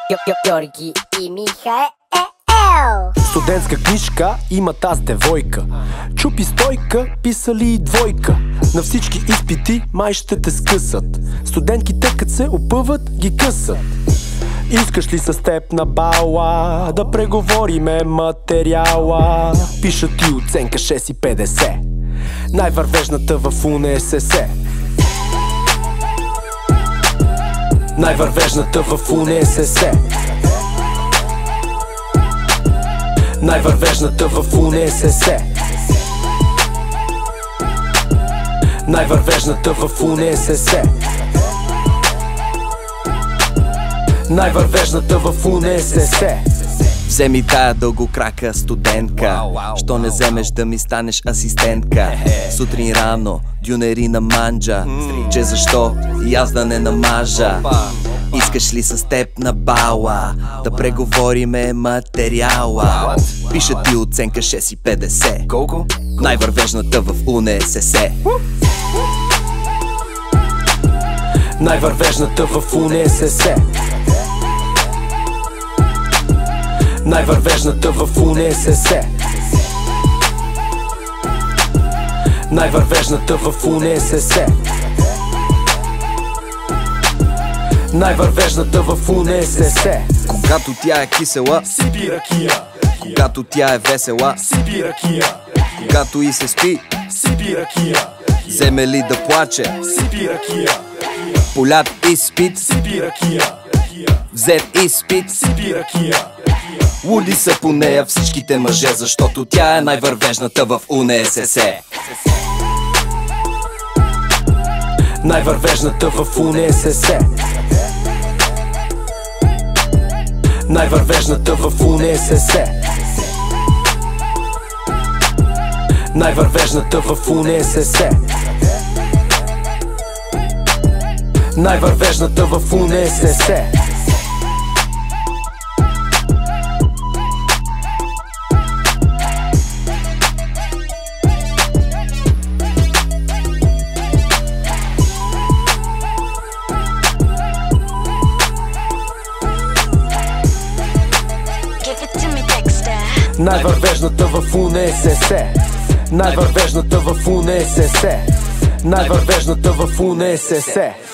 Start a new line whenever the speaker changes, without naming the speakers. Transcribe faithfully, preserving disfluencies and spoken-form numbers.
Георги и Михаел.
Студентска книжка има таз девойка. Чупи стойка, писали и двойка. На всички изпити май ще те скъсат. Студентките кът се опъват, ги късат. Искаш ли с теб на бала да преговориме материала? Пишат ти оценка шест и петдесет. Най-вървежната в УНСС. Най-вървежната в УНСС. Най-вървежната в УНСС. Най-вървежната в УНСС. Най-вървежната в УНСС.
Вземи тая дългокрака студентка. Що не вземеш да ми станеш асистентка? Сутрин рано, дюнери на манджа. Че защо и аз да не намажа? Искаш ли с теб на бала да преговориме материала? Пиша ти оценка шест и петдесет.
Колко?
Най-вървежната в УНСС.
Най-вървежната в УНСС. Най-вървежната в УНСС. Най-вървежната в УНСС. Най-вървежната в УНСС.
Когато тя е кисела,
сипи ракия.
когато тя е весела,
сипи ракия.
когато и се спи,
сипи ракия.
вземе ли да плаче,
сипи ракия.
полят изпит,
сипи ракия.
взет изпит,
сипи ракия.
луди са по нея всичките мъже, защото тя е най-вървежната в УНСС.
Най-вървежната в УНСС. Най-вървежната в УНСС. Най-вървежната в УНСС. Най-вървежната в УНСС. Най-вървежната в УНСС. Най-вървежната в УНСС. Най-вървежната в УНСС.